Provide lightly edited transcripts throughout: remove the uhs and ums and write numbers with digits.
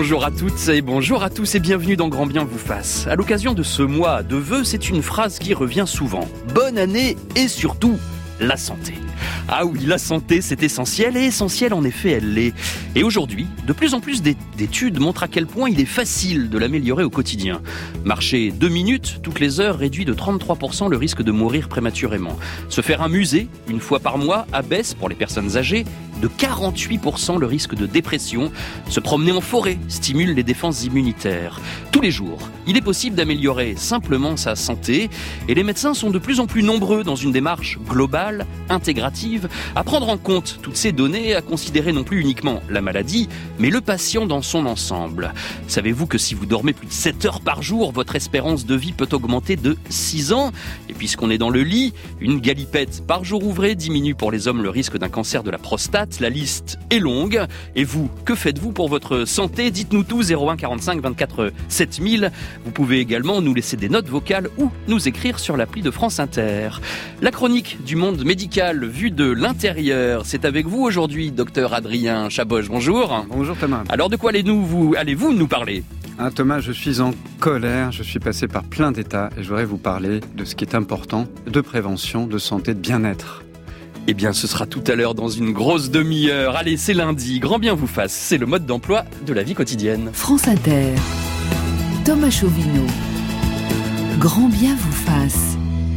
Bonjour à toutes et bonjour à tous et bienvenue dans Grand Bien vous fasse. À l'occasion de ce mois de vœux, c'est une phrase qui revient souvent. Bonne année et surtout, la santé. Ah oui, la santé, c'est essentiel et essentiel en effet, elle l'est. Et aujourd'hui, de plus en plus d'études montrent à quel point il est facile de l'améliorer au quotidien. Marcher 2 minutes toutes les heures réduit de 33% le risque de mourir prématurément. Se faire un musée une fois par mois abaisse, pour les personnes âgées, de 48% le risque de dépression. Se promener en forêt stimule les défenses immunitaires. Tous les jours, il est possible d'améliorer simplement sa santé et les médecins sont de plus en plus nombreux dans une démarche globale, intégrative, à prendre en compte toutes ces données, à considérer non plus uniquement la maladie, mais le patient dans son ensemble. Savez-vous que si vous dormez plus de 7 heures par jour, votre espérance de vie peut augmenter de 6 ans ? Et puisqu'on est dans le lit, une galipette par jour ouvré diminue pour les hommes le risque d'un cancer de la prostate. La liste est longue. Et vous, que faites-vous pour votre santé ? Dites-nous tout, 01 45 24 7000. Vous pouvez également nous laisser des notes vocales ou nous écrire sur l'appli de France Inter. La chronique du monde médical vue de l'intérieur, c'est avec vous aujourd'hui, docteur Adrien Chaboche. Bonjour. Bonjour Thomas. Alors de quoi allez-vous nous parler ? Thomas, je suis en colère, je suis passé par plein d'états et je voudrais vous parler de ce qui est important, de prévention, de santé, de bien-être. Eh bien, ce sera tout à l'heure dans une grosse demi-heure. Allez, c'est lundi, grand bien vous fasse. C'est le mode d'emploi de la vie quotidienne. France Inter, Thomas Chauvineau, grand bien vous fasse.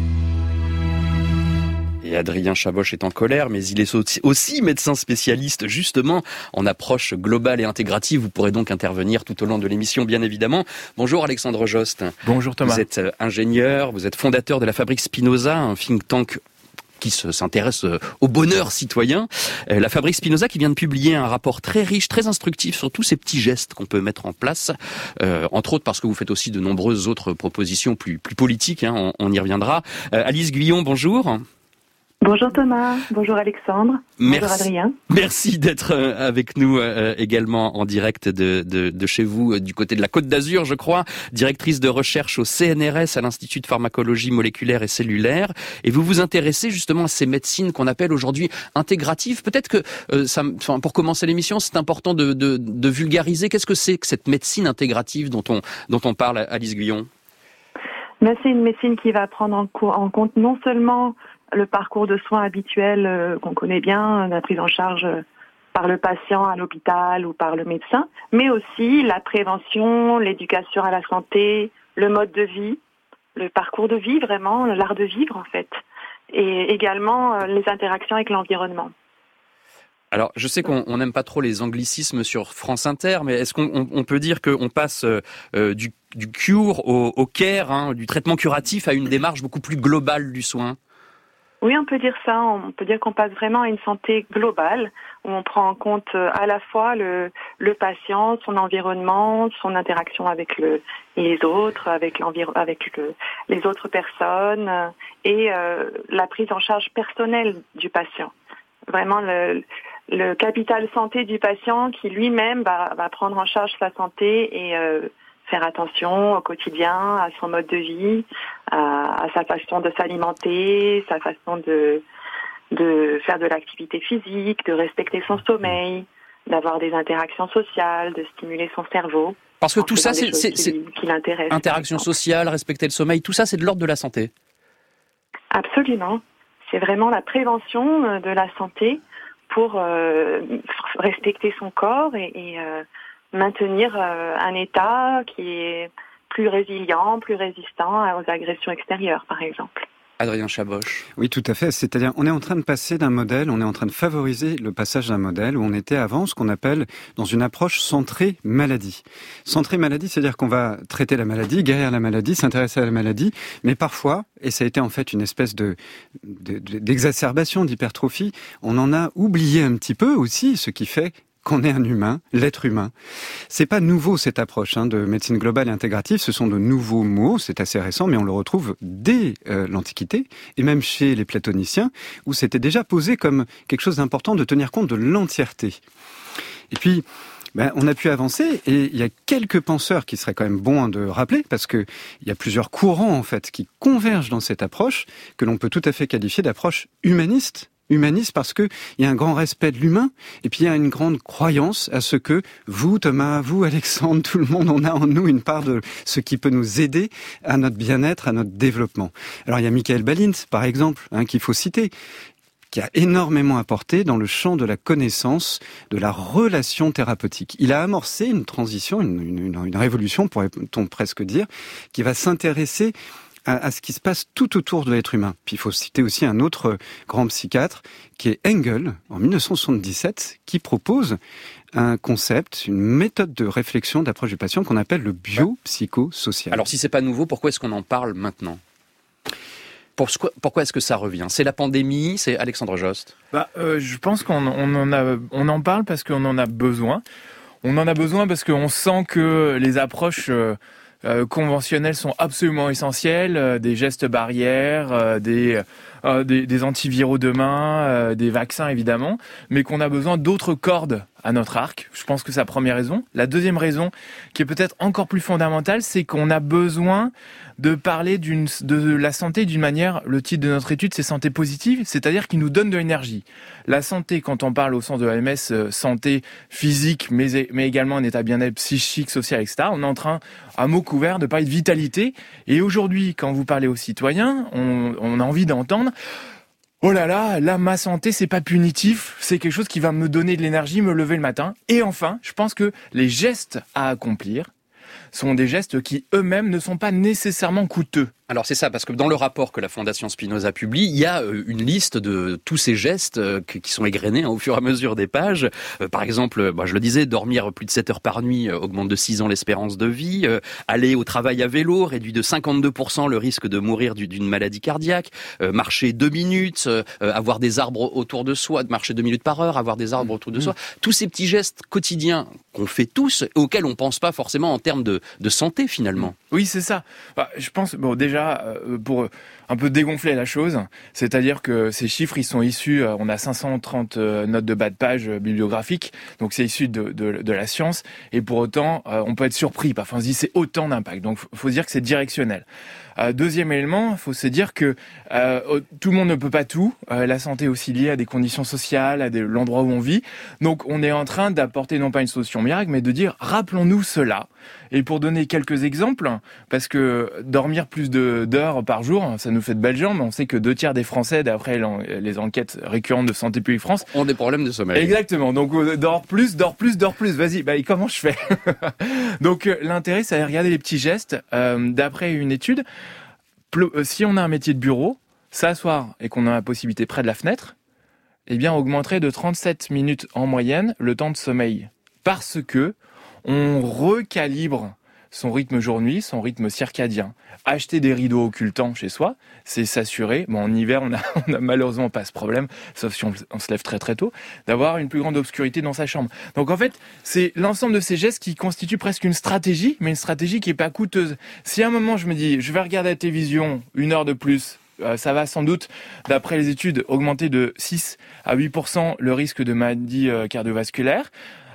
Et Adrien Chaboche est en colère, mais il est aussi médecin spécialiste justement en approche globale et intégrative. Vous pourrez donc intervenir tout au long de l'émission, bien évidemment. Bonjour Alexandre Jost. Bonjour Thomas. Vous êtes ingénieur, vous êtes fondateur de la Fabrique Spinoza, un think tank qui s'intéresse au bonheur citoyen. La Fabrique Spinoza qui vient de publier un rapport très riche, très instructif sur tous ces petits gestes qu'on peut mettre en place, entre autres parce que vous faites aussi de nombreuses autres propositions plus politiques, on y reviendra. Alice Guyon, bonjour. Bonjour Thomas, bonjour Alexandre, bonjour Adrien. Merci d'être avec nous également en direct de chez vous, du côté de la Côte d'Azur, je crois, directrice de recherche au CNRS, à l'Institut de pharmacologie moléculaire et cellulaire. Et vous vous intéressez justement à ces médecines qu'on appelle aujourd'hui intégratives. Peut-être que, pour commencer l'émission, c'est important de vulgariser. Qu'est-ce que c'est que cette médecine intégrative dont on parle, Alice Guyon ? C'est une médecine qui va prendre en compte non seulement le parcours de soins habituel qu'on connaît bien, la prise en charge par le patient à l'hôpital ou par le médecin, mais aussi la prévention, l'éducation à la santé, le mode de vie, le parcours de vie vraiment, l'art de vivre en fait, et également les interactions avec l'environnement. Alors, je sais qu'on n'aime pas trop les anglicismes sur France Inter, mais est-ce qu'on peut dire qu'on passe du cure au care, du traitement curatif à une démarche beaucoup plus globale du soin ? Oui, on peut dire ça. On peut dire qu'on passe vraiment à une santé globale, où on prend en compte à la fois le patient, son environnement, son interaction avec les autres, avec les autres personnes, et la prise en charge personnelle du patient. Vraiment le capital santé du patient qui lui-même va prendre en charge sa santé et faire attention au quotidien, à son mode de vie, à sa façon de s'alimenter, sa façon de faire de l'activité physique, de respecter son sommeil, d'avoir des interactions sociales, de stimuler son cerveau. Parce que tout ça, c'est qui l'intéresse. Interaction sociale, respecter le sommeil, tout ça, c'est de l'ordre de la santé. Absolument. C'est vraiment la prévention de la santé pour respecter son corps et maintenir un état qui est plus résilient, plus résistant aux agressions extérieures, par exemple. Adrien Chaboche. Oui, tout à fait. C'est-à-dire, on est en train de passer d'un modèle, on est en train de favoriser le passage d'un modèle où on était avant ce qu'on appelle dans une approche centrée maladie. Centrée maladie, c'est-à-dire qu'on va traiter la maladie, guérir la maladie, s'intéresser à la maladie, mais parfois, et ça a été en fait une espèce d'exacerbation, d'hypertrophie, on en a oublié un petit peu aussi, ce qui fait qu'on est un humain, l'être humain. C'est pas nouveau cette approche de médecine globale et intégrative, ce sont de nouveaux mots, c'est assez récent, mais on le retrouve dès l'Antiquité, et même chez les platoniciens, où c'était déjà posé comme quelque chose d'important de tenir compte de l'entièreté. Et puis, on a pu avancer, et il y a quelques penseurs qui seraient quand même bons de rappeler, parce que il y a plusieurs courants en fait qui convergent dans cette approche, que l'on peut tout à fait qualifier d'approche humaniste humaniste parce que il y a un grand respect de l'humain et puis il y a une grande croyance à ce que vous, Thomas, vous, Alexandre, tout le monde, on a en nous une part de ce qui peut nous aider à notre bien-être, à notre développement. Alors il y a Michael Balint, par exemple, qu'il faut citer, qui a énormément apporté dans le champ de la connaissance, de la relation thérapeutique. Il a amorcé une transition, une révolution, pourrait-on presque dire, qui va s'intéresser à ce qui se passe tout autour de l'être humain. Puis il faut citer aussi un autre grand psychiatre, qui est Engel, en 1977, qui propose un concept, une méthode de réflexion, d'approche du patient qu'on appelle le biopsychosocial. Alors si c'est pas nouveau, pourquoi est-ce qu'on en parle maintenant ? Pourquoi est-ce que ça revient ? C'est la pandémie ? C'est Alexandre Jost ? Je pense qu'on en parle parce qu'on en a besoin. On en a besoin parce qu'on sent que les approches conventionnelles sont absolument essentielles, des gestes barrières, des antiviraux demain, des vaccins évidemment, mais qu'on a besoin d'autres cordes à notre arc. Je pense que c'est la première raison. La deuxième raison, qui est peut-être encore plus fondamentale, c'est qu'on a besoin de parler de la santé d'une manière, le titre de notre étude, c'est santé positive, c'est-à-dire qui nous donne de l'énergie. La santé, quand on parle au sens de l'OMS, santé physique, mais également un état bien-être psychique, social, etc., on est en train, à mots couverts, de parler de vitalité. Et aujourd'hui, quand vous parlez aux citoyens, on a envie d'entendre oh là, ma santé, c'est pas punitif, c'est quelque chose qui va me donner de l'énergie, me lever le matin. Et enfin, je pense que les gestes à accomplir sont des gestes qui eux-mêmes ne sont pas nécessairement coûteux. Alors c'est ça, parce que dans le rapport que la Fondation Spinoza publie, il y a une liste de tous ces gestes qui sont égrenés au fur et à mesure des pages. Par exemple, je le disais, dormir plus de 7 heures par nuit augmente de 6 ans l'espérance de vie. Aller au travail à vélo réduit de 52% le risque de mourir d'une maladie cardiaque. Marcher 2 minutes, avoir des arbres autour de soi, marcher 2 minutes par heure, avoir des arbres autour de soi. Tous ces petits gestes quotidiens qu'on fait tous, auxquels on pense pas forcément en termes de santé finalement. Oui, c'est ça. Je pense, déjà, pour un peu dégonfler la chose, c'est-à-dire que ces chiffres, ils sont issus, on a 530 notes de bas de page bibliographiques, donc c'est issu de la science, et pour autant, on peut être surpris, parfois on se dit c'est autant d'impact, donc faut se dire que c'est directionnel. Deuxième élément, il faut se dire que tout le monde ne peut pas tout, la santé est aussi liée à des conditions sociales, à l'endroit où on vit, donc on est en train d'apporter non pas une solution miracle, mais de dire rappelons-nous cela. Et pour donner quelques exemples, parce que dormir plus d'heures par jour, ça nous fait de belles jambes. On sait que 2/3 des Français, d'après les enquêtes récurrentes de Santé publique France, ont des problèmes de sommeil. Exactement. Donc dors plus. Vas-y, comment je fais ? Donc l'intérêt, c'est de regarder les petits gestes. D'après une étude, si on a un métier de bureau, s'asseoir et qu'on a la possibilité près de la fenêtre, eh bien, augmenterait de 37 minutes en moyenne le temps de sommeil. Parce que on recalibre son rythme jour-nuit, son rythme circadien. Acheter des rideaux occultants chez soi, c'est s'assurer, en hiver on a malheureusement pas ce problème, sauf si on se lève très très tôt, d'avoir une plus grande obscurité dans sa chambre. Donc en fait, c'est l'ensemble de ces gestes qui constituent presque une stratégie, mais une stratégie qui est pas coûteuse. Si à un moment je me dis, je vais regarder la télévision 1 heure de plus, ça va sans doute, d'après les études, augmenter de 6 à 8% le risque de maladie cardiovasculaire.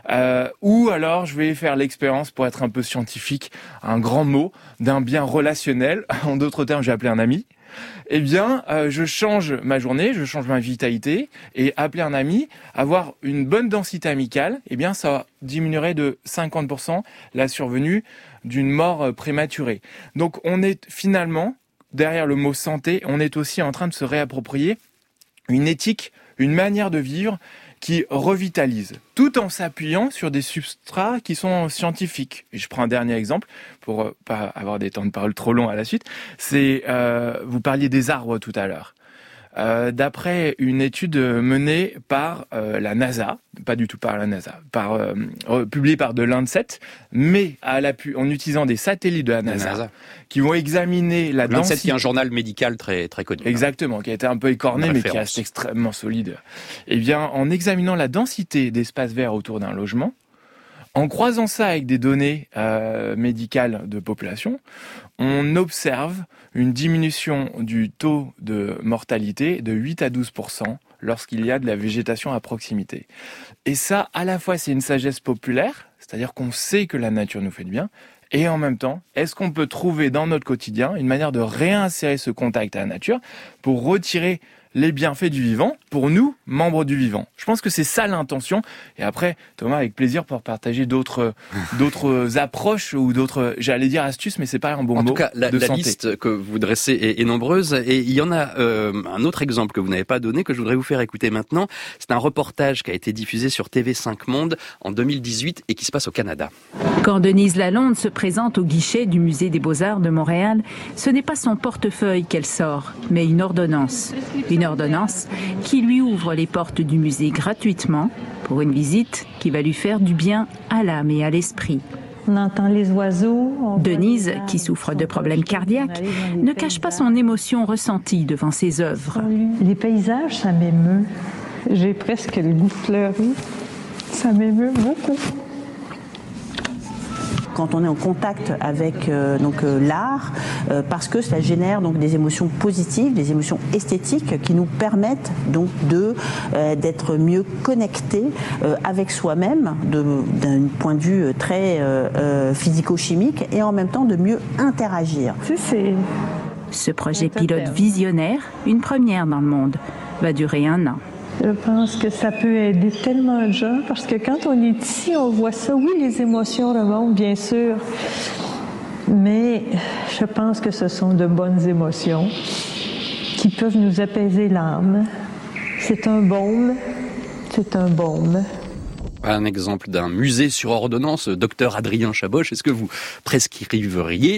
Ou alors je vais faire l'expérience, pour être un peu scientifique, un grand mot, d'un bien relationnel, en d'autres termes j'ai appelé un ami. Eh bien, je change ma journée, je change ma vitalité, et appeler un ami, avoir une bonne densité amicale, eh bien ça diminuerait de 50% la survenue d'une mort prématurée. Donc on est finalement, derrière le mot santé, on est aussi en train de se réapproprier une éthique, une manière de vivre qui revitalise, tout en s'appuyant sur des substrats qui sont scientifiques. Et je prends un dernier exemple, pour pas avoir des temps de parole trop longs à la suite. C'est, vous parliez des arbres tout à l'heure. D'après une étude menée par la NASA, pas du tout par la NASA, publiée par The Lancet, mais en utilisant des satellites de la NASA. Qui vont examiner la densité. Lancet, qui est un journal médical très très connu. Exactement, qui a été un peu écorné, mais qui reste extrêmement solide. Eh bien, en examinant la densité d'espaces verts autour d'un logement, en croisant ça avec des données médicales de population, on observe une diminution du taux de mortalité de 8 à 12% lorsqu'il y a de la végétation à proximité. Et ça, à la fois, c'est une sagesse populaire, c'est-à-dire qu'on sait que la nature nous fait du bien, et en même temps, est-ce qu'on peut trouver dans notre quotidien une manière de réinsérer ce contact à la nature pour retirer les bienfaits du vivant pour nous, membres du vivant. Je pense que c'est ça l'intention. Et après, Thomas, avec plaisir pour partager d'autres approches ou d'autres, j'allais dire astuces, mais c'est pas un bon mot. En tout cas, la santé. liste que vous dressez est nombreuse. Et il y en a un autre exemple que vous n'avez pas donné, que je voudrais vous faire écouter maintenant. C'est un reportage qui a été diffusé sur TV5 Monde en 2018 et qui se passe au Canada. Quand Denise Lalonde se présente au guichet du Musée des Beaux-Arts de Montréal, ce n'est pas son portefeuille qu'elle sort, mais une ordonnance. Une ordonnance qui lui ouvre les portes du musée gratuitement pour une visite qui va lui faire du bien à l'âme et à l'esprit. On entend les oiseaux. Denise, qui souffre de problèmes cardiaques, ne cache pas son émotion ressentie devant ses œuvres. Les paysages, ça m'émeut. J'ai presque le goût de pleurer. Ça m'émeut beaucoup. Quand on est en contact avec l'art, parce que cela génère donc des émotions positives, des émotions esthétiques qui nous permettent donc d'être mieux connectés avec soi-même d'un point de vue très physico-chimique et en même temps de mieux interagir. Ce projet pilote visionnaire, une première dans le monde, va durer 1 an. Je pense que ça peut aider tellement de gens parce que quand on est ici, on voit ça. Oui, les émotions remontent, bien sûr, mais je pense que ce sont de bonnes émotions qui peuvent nous apaiser l'âme. C'est un baume. C'est un baume. Un exemple d'un musée sur ordonnance, docteur Adrien Chaboch, est-ce que vous prescriveriez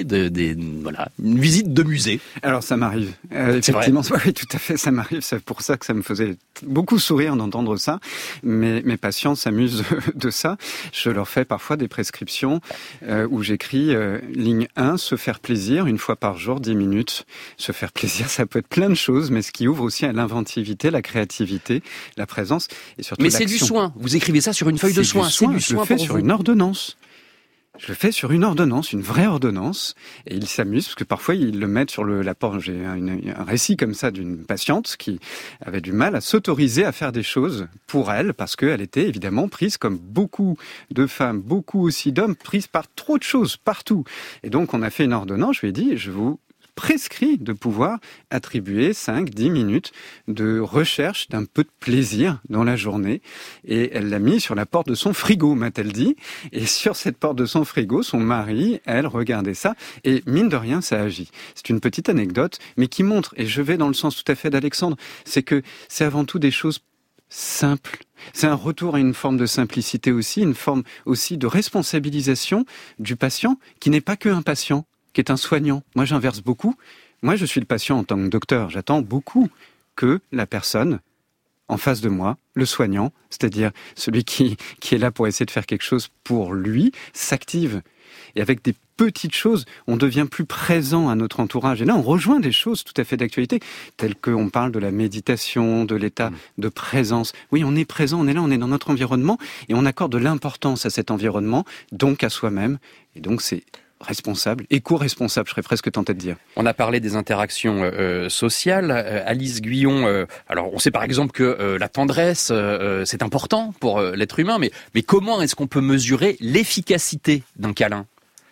une visite de musée? Alors ça m'arrive, effectivement, oui, tout à fait, ça m'arrive, c'est pour ça que ça me faisait beaucoup sourire d'entendre ça. Mes patients s'amusent de ça. Je leur fais parfois des prescriptions où j'écris ligne 1, se faire plaisir, 1 fois par jour, 10 minutes. Se faire plaisir, ça peut être plein de choses, mais ce qui ouvre aussi à l'inventivité, la créativité, la présence et surtout l'action. Mais c'est du soin, vous écrivez ça sur une feuille de soin. C'est du soin. Je le fais sur une ordonnance. Je le fais sur une ordonnance, une vraie ordonnance, et ils s'amusent parce que parfois ils le mettent sur la porte. J'ai un récit comme ça d'une patiente qui avait du mal à s'autoriser à faire des choses pour elle parce qu'elle était évidemment prise, comme beaucoup de femmes, beaucoup aussi d'hommes, prise par trop de choses partout. Et donc on a fait une ordonnance. Je lui ai dit, je vous prescrit de pouvoir attribuer 5-10 minutes de recherche d'un peu de plaisir dans la journée. Et elle l'a mis sur la porte de son frigo, m'a-t-elle dit. Et sur cette porte de son frigo, son mari, elle, regardait ça. Et mine de rien, ça agit. C'est une petite anecdote, mais qui montre, et je vais dans le sens tout à fait d'Alexandre, c'est que c'est avant tout des choses simples. C'est un retour à une forme de simplicité aussi, une forme aussi de responsabilisation du patient, qui n'est pas qu'un patient, qui est un soignant. Moi, j'inverse beaucoup. Moi, je suis le patient en tant que docteur. J'attends beaucoup que la personne en face de moi, le soignant, c'est-à-dire celui qui est là pour essayer de faire quelque chose pour lui, s'active. Et avec des petites choses, on devient plus présent à notre entourage. Et là, on rejoint des choses tout à fait d'actualité, telles qu'on parle de la méditation, de l'état de présence. Oui, on est présent, on est là, on est dans notre environnement, et on accorde de l'importance à cet environnement, donc à soi-même. Et donc, c'est responsable, éco-responsable, je serais presque tenté de dire. On a parlé des interactions sociales. Alice Guyon, alors on sait par exemple que la tendresse, c'est important pour l'être humain, mais comment est-ce qu'on peut mesurer l'efficacité d'un câlin ?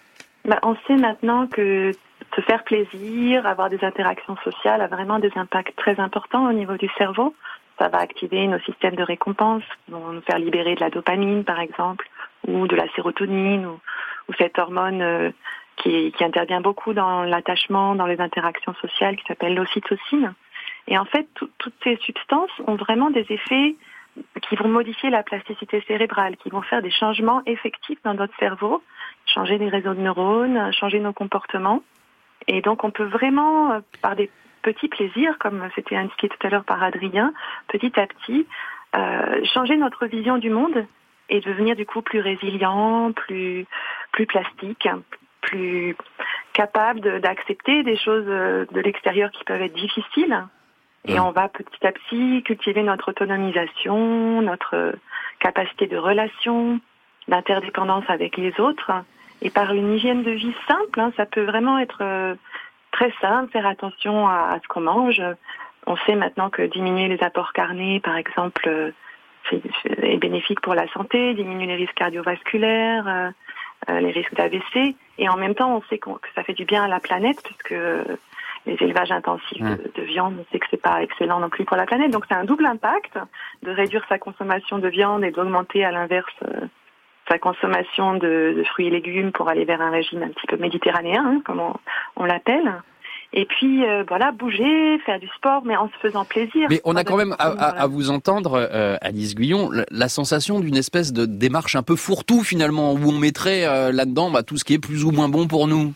On sait maintenant que se faire plaisir, avoir des interactions sociales a vraiment des impacts très importants au niveau du cerveau. Ça va activer nos systèmes de récompense, vont nous faire libérer de la dopamine par exemple, ou de la sérotonine, ou cette hormone qui intervient beaucoup dans l'attachement, dans les interactions sociales, qui s'appelle l'ocytocine. Et en fait, toutes ces substances ont vraiment des effets qui vont modifier la plasticité cérébrale, qui vont faire des changements effectifs dans notre cerveau, changer les réseaux de neurones, changer nos comportements. Et donc, on peut vraiment, par des petits plaisirs, comme c'était indiqué tout à l'heure par Adrien, petit à petit, changer notre vision du monde et devenir du coup plus résilient, plus plastique, plus capable d'accepter des choses de l'extérieur qui peuvent être difficiles. Et on va petit à petit cultiver notre autonomisation, notre capacité de relation, d'interdépendance avec les autres. Et par une hygiène de vie simple, ça peut vraiment être très simple, faire attention à ce qu'on mange. On sait maintenant que diminuer les apports carnés, par exemple, est bénéfique pour la santé, diminuer les risques cardiovasculaires, les risques d'AVC. Et en même temps, on sait que ça fait du bien à la planète, puisque les élevages intensifs de viande, on sait que c'est pas excellent non plus pour la planète. Donc c'est un double impact de réduire sa consommation de viande et d'augmenter à l'inverse sa consommation de fruits et légumes pour aller vers un régime un petit peu méditerranéen, comme on l'appelle. Et puis bouger, faire du sport, mais en se faisant plaisir. Mais on a quand même à vous entendre, Alice Guyon, la sensation d'une espèce de démarche un peu fourre-tout finalement, où on mettrait là-dedans tout ce qui est plus ou moins bon pour nous.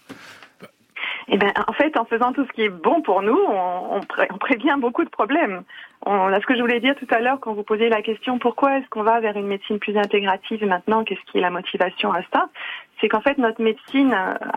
Eh ben, en fait, en faisant tout ce qui est bon pour nous, on prévient beaucoup de problèmes. Ce que je voulais dire tout à l'heure, quand vous posiez la question, pourquoi est-ce qu'on va vers une médecine plus intégrative maintenant, qu'est-ce qui est la motivation à ça? C'est qu'en fait, notre médecine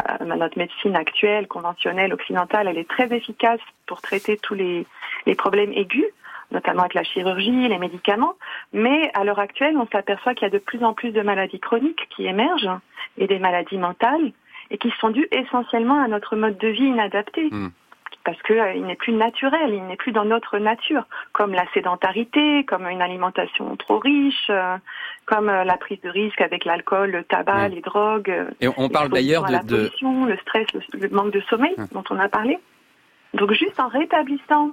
actuelle, conventionnelle, occidentale, elle est très efficace pour traiter tous les problèmes aigus, notamment avec la chirurgie, les médicaments. Mais à l'heure actuelle, on s'aperçoit qu'il y a de plus en plus de maladies chroniques qui émergent et des maladies mentales, et qui sont dues essentiellement à notre mode de vie inadapté. Parce qu'il n'est plus naturel, il n'est plus dans notre nature, comme la sédentarité, comme une alimentation trop riche, comme la prise de risque avec l'alcool, le tabac, les drogues. Et on parle d'ailleurs la pollution, le stress, le manque de sommeil dont on a parlé. Donc juste en rétablissant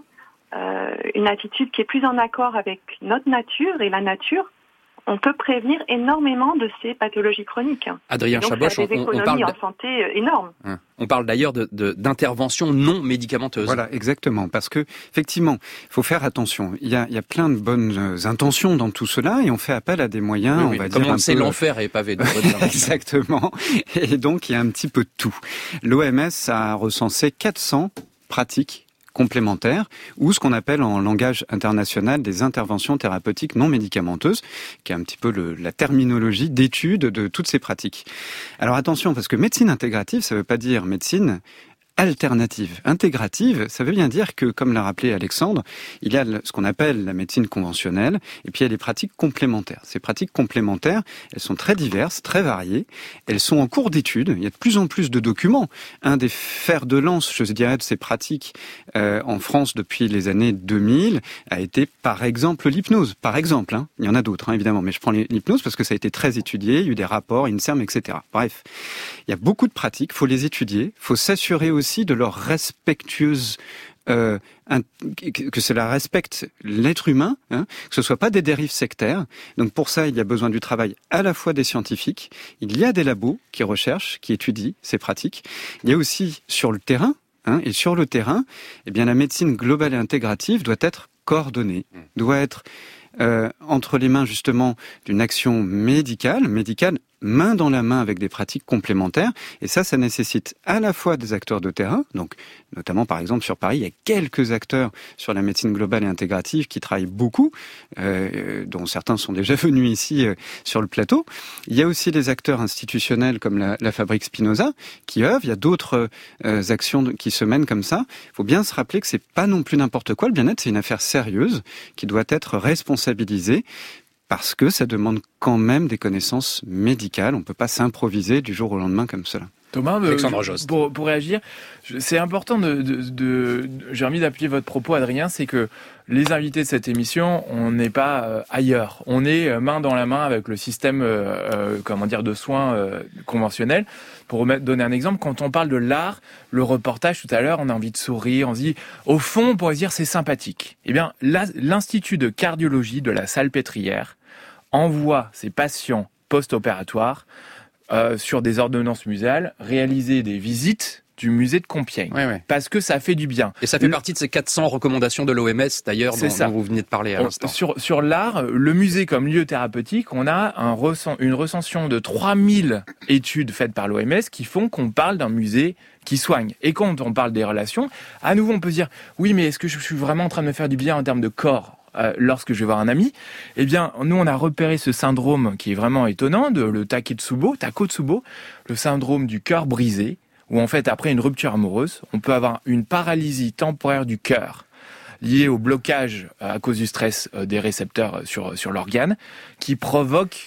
une attitude qui est plus en accord avec notre nature et la nature, on peut prévenir énormément de ces pathologies chroniques. Adrien Chaboch, on parle en santé énormes. On parle d'ailleurs d'interventions non médicamenteuses. Voilà, exactement, parce que effectivement, il faut faire attention. Il y a plein de bonnes intentions dans tout cela, et on fait appel à des moyens, on va dire. Comme on le sait, l'enfer est pavé de bonnes intentions. Exactement. Et donc, il y a un petit peu de tout. L'OMS a recensé 400 pratiques complémentaires, ou ce qu'on appelle en langage international des interventions thérapeutiques non médicamenteuses, qui est un petit peu la terminologie d'étude de toutes ces pratiques. Alors attention, parce que médecine intégrative, ça ne veut pas dire médecine alternative. Intégrative, ça veut bien dire que, comme l'a rappelé Alexandre, il y a ce qu'on appelle la médecine conventionnelle, et puis il y a les pratiques complémentaires. Ces pratiques complémentaires, elles sont très diverses, très variées, elles sont en cours d'étude, il y a de plus en plus de documents. Un des fers de lance, je dirais, de ces pratiques en France depuis les années 2000 a été, par exemple, l'hypnose. Par exemple, il y en a d'autres, évidemment, mais je prends l'hypnose parce que ça a été très étudié, il y a eu des rapports, INSERM, etc. Bref, il y a beaucoup de pratiques, il faut les étudier, il faut s'assurer aussi de leur respectueuse, que cela respecte l'être humain, que ce soit pas des dérives sectaires. Donc pour ça, il y a besoin du travail à la fois des scientifiques, il y a des labos qui recherchent, qui étudient ces pratiques. Il y a aussi sur le terrain, et sur le terrain, eh bien la médecine globale et intégrative doit être coordonnée, doit être entre les mains justement d'une action médicale, main dans la main avec des pratiques complémentaires. Et ça nécessite à la fois des acteurs de terrain, donc notamment par exemple sur Paris, il y a quelques acteurs sur la médecine globale et intégrative qui travaillent beaucoup, dont certains sont déjà venus ici sur le plateau. Il y a aussi des acteurs institutionnels comme la Fabrique Spinoza qui œuvrent. Il y a d'autres actions qui se mènent comme ça. Il faut bien se rappeler que c'est pas non plus n'importe quoi. Le bien-être, c'est une affaire sérieuse qui doit être responsabilisée, parce que ça demande quand même des connaissances médicales. On ne peut pas s'improviser du jour au lendemain comme cela. Thomas, pour réagir, c'est important j'ai envie d'appuyer votre propos, Adrien, c'est que les invités de cette émission, on n'est pas ailleurs. On est main dans la main avec le système de soins conventionnel. Pour donner un exemple, quand on parle de l'art, le reportage tout à l'heure, on a envie de sourire, on se dit, au fond, on pourrait se dire c'est sympathique. Eh bien, l'Institut de cardiologie de la Salpêtrière envoie ses patients post-opératoires sur des ordonnances muséales, réaliser des visites du musée de Compiègne. Parce que ça fait du bien. Et ça fait partie de ces 400 recommandations de l'OMS, d'ailleurs, dont vous venez de parler à l'instant. Sur l'art, le musée comme lieu thérapeutique, on a une recension de 3000 études faites par l'OMS qui font qu'on parle d'un musée qui soigne. Et quand on parle des relations, à nouveau, on peut se dire, oui, mais est-ce que je suis vraiment en train de me faire du bien en termes de corps lorsque je vais voir un ami? Eh bien, nous, on a repéré ce syndrome qui est vraiment étonnant, le Takotsubo, le syndrome du cœur brisé, où en fait, après une rupture amoureuse, on peut avoir une paralysie temporaire du cœur liée au blocage à cause du stress des récepteurs sur l'organe, qui provoque,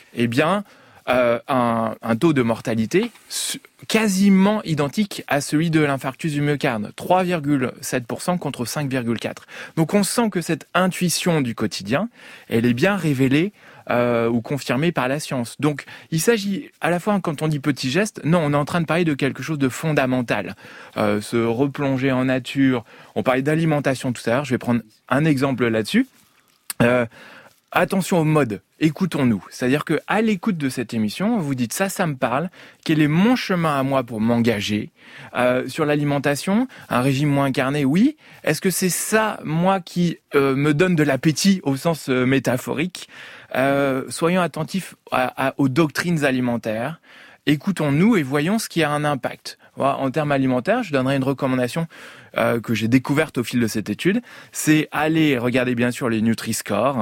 un taux de mortalité quasiment identique à celui de l'infarctus du myocarde, 3,7% contre 5,4%. Donc on sent que cette intuition du quotidien, elle est bien révélée ou confirmés par la science. Donc, il s'agit à la fois, quand on dit petit geste, non, on est en train de parler de quelque chose de fondamental. Se replonger en nature. On parlait d'alimentation tout à l'heure. Je vais prendre un exemple là-dessus. Attention au mode, écoutons-nous. C'est-à-dire que à l'écoute de cette émission, vous dites ça me parle. Quel est mon chemin à moi pour m'engager sur l'alimentation? Un régime moins carné, oui. Est-ce que c'est ça, moi, qui me donne de l'appétit au sens métaphorique? Soyons attentifs aux doctrines alimentaires. Écoutons-nous et voyons ce qui a un impact. Voilà, en termes alimentaires, je donnerai une recommandation que j'ai découverte au fil de cette étude, c'est aller regarder bien sûr les Nutri-Score,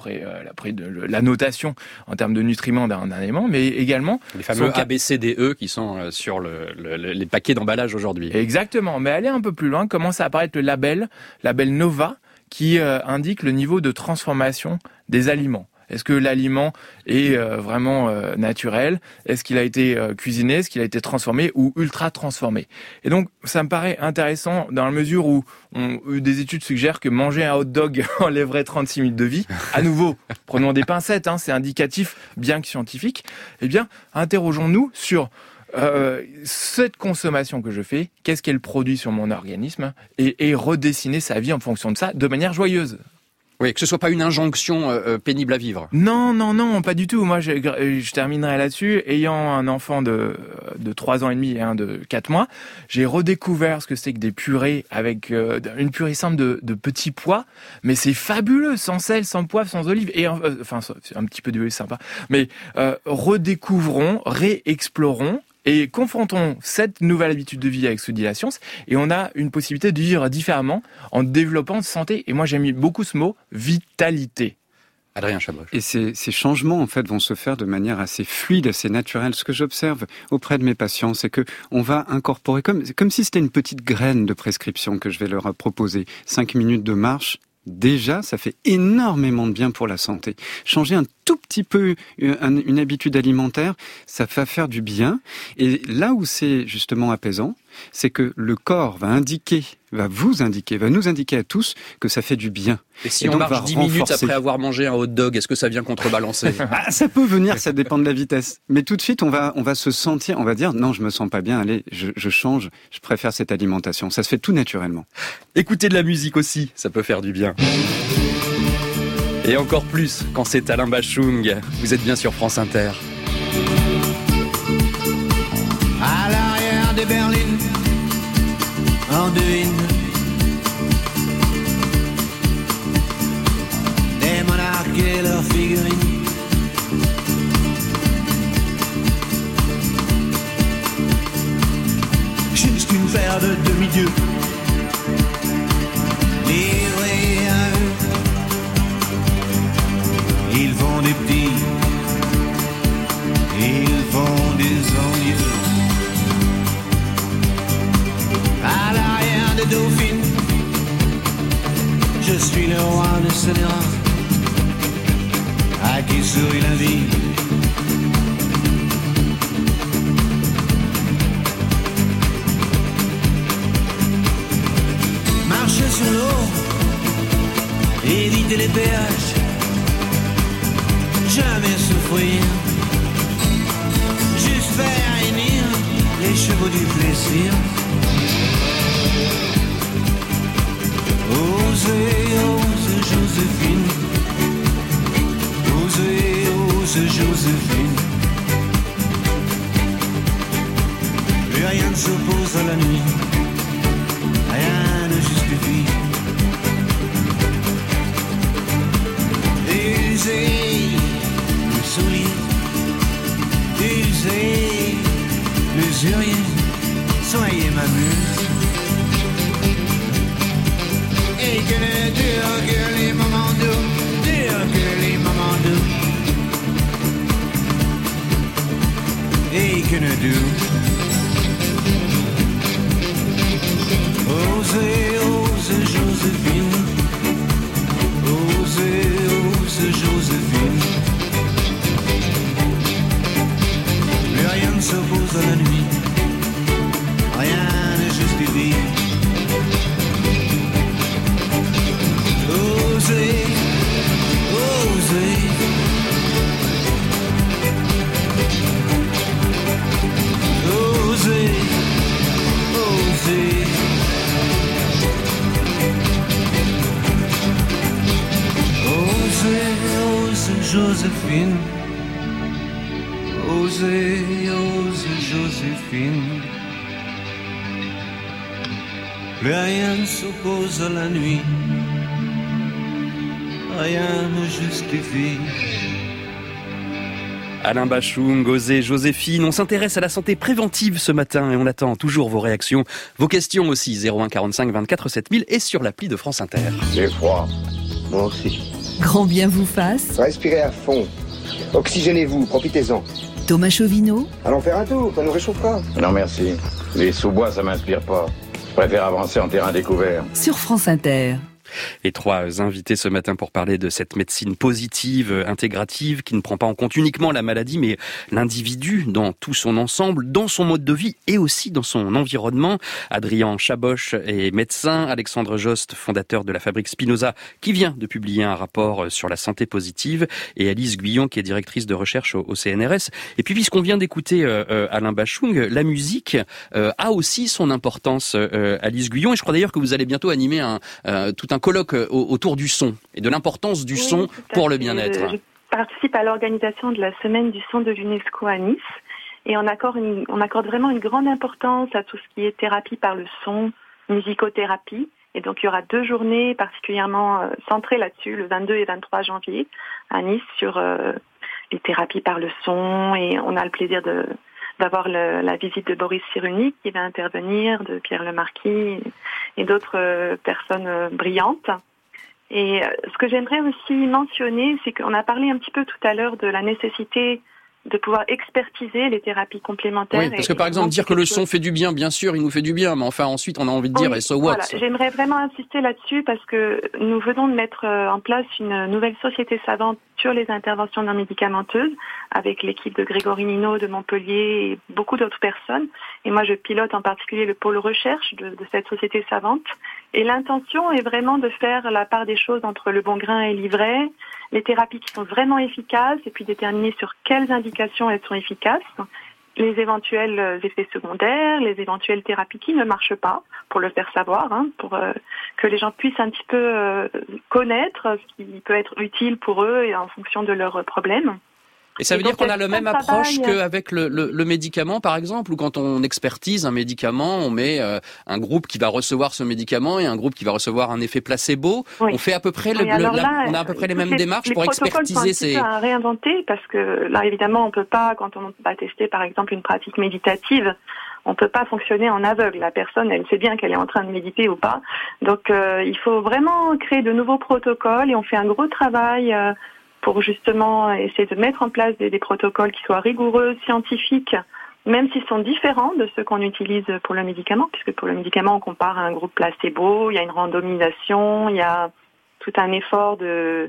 la notation en termes de nutriments d'un aliment, mais également les fameux ABCDE qui sont sur les paquets d'emballage aujourd'hui. Exactement, mais aller un peu plus loin, commence à apparaître le label Nova, qui indique le niveau de transformation des aliments. Est-ce que l'aliment est vraiment naturel? Est-ce qu'il a été cuisiné? Est-ce qu'il a été transformé ou ultra transformé? Et donc, ça me paraît intéressant dans la mesure où des études suggèrent que manger un hot dog enlèverait 36 minutes de vie. À nouveau, prenons des pincettes, c'est indicatif, bien que scientifique. Eh bien, interrogeons-nous sur cette consommation que je fais, qu'est-ce qu'elle produit sur mon organisme et redessiner sa vie en fonction de ça de manière joyeuse. Oui, que ce soit pas une injonction pénible à vivre. Non, pas du tout. Moi, je terminerai là-dessus. Ayant un enfant de 3 ans et demi et un de 4 mois, j'ai redécouvert ce que c'est que des purées avec une purée simple de petits pois. Mais c'est fabuleux, sans sel, sans poivre, sans olive. Et un petit peu d'huile sympa. Mais redécouvrons, réexplorons. Et confrontons cette nouvelle habitude de vie avec ce dit la science, et on a une possibilité de vivre différemment en développant santé. Et moi, j'aime beaucoup ce mot, vitalité. Adrien Chabroche. Et ces changements, en fait, vont se faire de manière assez fluide, assez naturelle. Ce que j'observe auprès de mes patients, c'est que on va incorporer, comme si c'était une petite graine de prescription que je vais leur proposer. 5 minutes de marche. Déjà, ça fait énormément de bien pour la santé. Changer un tout petit peu une habitude alimentaire, ça va faire du bien. Et là où c'est justement apaisant, c'est que le corps va nous indiquer à tous que ça fait du bien. Et si on marche 10 minutes après avoir mangé un hot dog, est-ce que ça vient contrebalancer? Ça peut venir, ça dépend de la vitesse. Mais tout de suite, on va se sentir, on va dire, non, je me sens pas bien, allez, je change, je préfère cette alimentation. Ça se fait tout naturellement. Écouter de la musique aussi, ça peut faire du bien. Et encore plus quand c'est Alain Bachung. Vous êtes bien sur France Inter. À l'arrière des berlines, on devine des monarques et leurs figurines. Juste une paire de demi-dieux livrés à eux. Ils font des petits, ils font des envieux. À l'arrière des dauphines, je suis le roi de scélérat, à qui sourit la vie. Marcher sur l'eau, éviter les péages, jamais souffrir, juste faire réunir les chevaux du plaisir. Osez, ose Joséphine, osez, ose Joséphine. Plus rien ne s'oppose à la nuit, rien ne justifie. Usez le soulier, usez l'usurier, soyez ma muse. Et que ne durent que les moments doux, durent que les moments doux. Et que ne durent. Osez, ose Joséphine, osez, ose Joséphine. Plus rien ne s'oppose à la nuit, rien ne justifie. Osez, osez, Joséphine. Osez, osez, Joséphine. Plus rien ne s'oppose à la nuit. Rien ne justifie. Alain Bachung, Osez, Joséphine. On s'intéresse à la santé préventive ce matin et on attend toujours vos réactions, vos questions aussi. 01 45 24 7000 et sur l'appli de France Inter. J'ai froid. Moi aussi. Grand bien vous fasse. Respirez à fond. Oxygénez-vous, profitez-en. Thomas Chauvineau. Allons faire un tour, ça nous réchauffera. Non merci. Les sous-bois, ça m'inspire pas. Je préfère avancer en terrain découvert. Sur France Inter. Et 3 invités ce matin pour parler de cette médecine positive, intégrative, qui ne prend pas en compte uniquement la maladie, mais l'individu dans tout son ensemble, dans son mode de vie et aussi dans son environnement. Adrien Chaboch est médecin, Alexandre Jost, fondateur de la fabrique Spinoza, qui vient de publier un rapport sur la santé positive, et Alice Guyon, qui est directrice de recherche au CNRS. Et puis, puisqu'on vient d'écouter Alain Bachung, la musique a aussi son importance, Alice Guyon, et je crois d'ailleurs que vous allez bientôt animer tout un colloque autour du son et de l'importance du son pour le bien-être. Je participe à l'organisation de la semaine du son de l'UNESCO à Nice et on accorde vraiment une grande importance à tout ce qui est thérapie par le son, musicothérapie. Et donc il y aura 2 journées particulièrement centrées là-dessus, le 22 et 23 janvier à Nice, sur les thérapies par le son. Et on a le plaisir d'avoir la visite de Boris Cyrulnik qui va intervenir, de Pierre Lemarquis et d'autres personnes brillantes. Et ce que j'aimerais aussi mentionner, c'est qu'on a parlé un petit peu tout à l'heure de la nécessité de pouvoir expertiser les thérapies complémentaires. Oui, parce que par exemple, dire que le son fait du bien, bien sûr, il nous fait du bien, mais enfin ensuite on a envie de dire, et so what? Voilà. J'aimerais vraiment insister là-dessus parce que nous venons de mettre en place une nouvelle société savante sur les interventions non médicamenteuses avec l'équipe de Grégory Nino de Montpellier et beaucoup d'autres personnes. Et moi, je pilote en particulier le pôle recherche de cette société savante. Et l'intention est vraiment de faire la part des choses entre le bon grain et l'ivraie, les thérapies qui sont vraiment efficaces et puis déterminer sur quelles indications elles sont efficaces, les éventuels effets secondaires, les éventuelles thérapies qui ne marchent pas, pour le faire savoir, pour que les gens puissent un petit peu connaître ce qui peut être utile pour eux et en fonction de leurs problèmes. Et ça veut dire qu'on a la même approche qu'avec le médicament, par exemple, ou quand on expertise un médicament, on met un groupe qui va recevoir ce médicament et un groupe qui va recevoir un effet placebo. Oui. On fait à peu près on a à peu près les mêmes démarches pour expertiser ces. Les protocoles sont un petit peu à réinventer parce que là, évidemment, on peut pas, quand on va tester, par exemple, une pratique méditative, on peut pas fonctionner en aveugle. La personne, elle sait bien qu'elle est en train de méditer ou pas. Donc, il faut vraiment créer de nouveaux protocoles et on fait un gros travail. Pour justement essayer de mettre en place des protocoles qui soient rigoureux, scientifiques, même s'ils sont différents de ceux qu'on utilise pour le médicament, puisque pour le médicament, on compare à un groupe placebo, il y a une randomisation, il y a tout un effort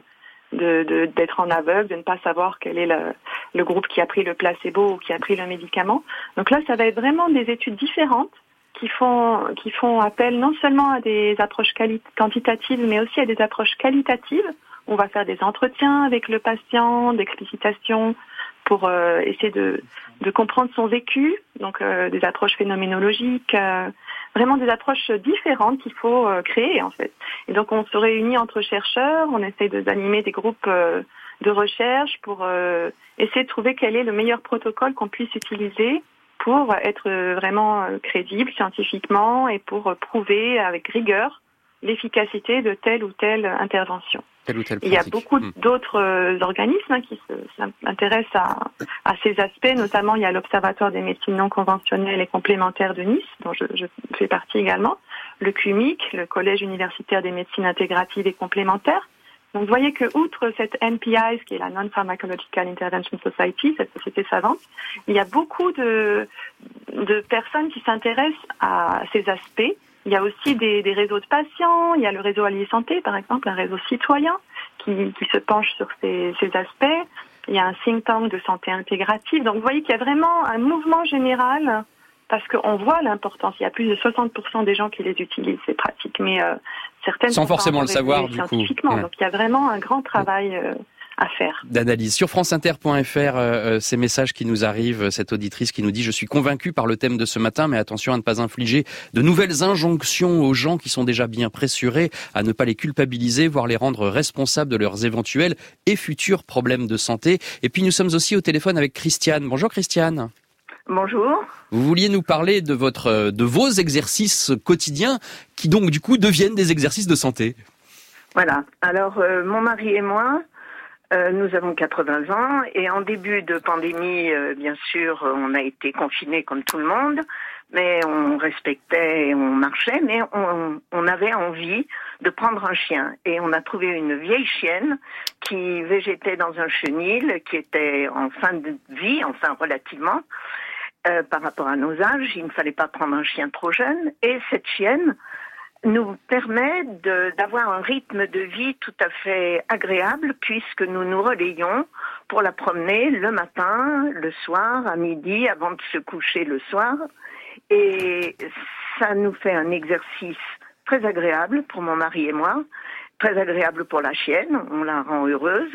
d'être en aveugle, de ne pas savoir quel est le groupe qui a pris le placebo ou qui a pris le médicament. Donc là, ça va être vraiment des études différentes qui font appel non seulement à des approches quantitatives, mais aussi à des approches qualitatives. On va faire des entretiens avec le patient, d'explicitation pour essayer de comprendre son vécu, donc des approches phénoménologiques, vraiment des approches différentes qu'il faut créer en fait. Et donc on se réunit entre chercheurs, on essaie d'animer des groupes de recherche pour essayer de trouver quel est le meilleur protocole qu'on puisse utiliser pour être vraiment crédible scientifiquement et pour prouver avec rigueur l'efficacité de telle ou telle intervention. Il y a beaucoup d'autres organismes qui s'intéressent à ces aspects, notamment il y a l'Observatoire des médecines non conventionnelles et complémentaires de Nice, dont je fais partie également, le CUMIC, le Collège universitaire des médecines intégratives et complémentaires. Donc vous voyez que outre cette NPI, qui est la Non-Pharmacological Intervention Society, cette société savante, il y a beaucoup de personnes qui s'intéressent à ces aspects. Il y a aussi des réseaux de patients, il y a le réseau Alliés Santé, par exemple, un réseau citoyen qui se penche sur ces aspects. Il y a un think tank de santé intégrative. Donc, vous voyez qu'il y a vraiment un mouvement général parce qu'on voit l'importance. Il y a plus de 60% des gens qui les utilisent, ces pratiques, mais certaines sans forcément le savoir, du coup. Donc, il y a vraiment un grand travail à faire. D'analyse. Sur franceinter.fr, ces messages qui nous arrivent, cette auditrice qui nous dit « Je suis convaincue par le thème de ce matin, mais attention à ne pas infliger de nouvelles injonctions aux gens qui sont déjà bien pressurés, à ne pas les culpabiliser, voire les rendre responsables de leurs éventuels et futurs problèmes de santé. » Et puis nous sommes aussi au téléphone avec Christiane. Bonjour Christiane. Bonjour. Vous vouliez nous parler de vos exercices quotidiens qui donc du coup deviennent des exercices de santé. Voilà. Alors mon mari et moi, nous avons 80 ans et en début de pandémie, bien sûr, on a été confinés comme tout le monde, mais on respectait et on marchait, mais on avait envie de prendre un chien. Et on a trouvé une vieille chienne qui végétait dans un chenil, qui était en fin de vie, enfin relativement, par rapport à nos âges. Il ne fallait pas prendre un chien trop jeune. Et cette chienne nous permet d'avoir un rythme de vie tout à fait agréable puisque nous nous relayons pour la promener le matin, le soir, à midi, avant de se coucher le soir. Et ça nous fait un exercice très agréable pour mon mari et moi, très agréable pour la chienne, on la rend heureuse.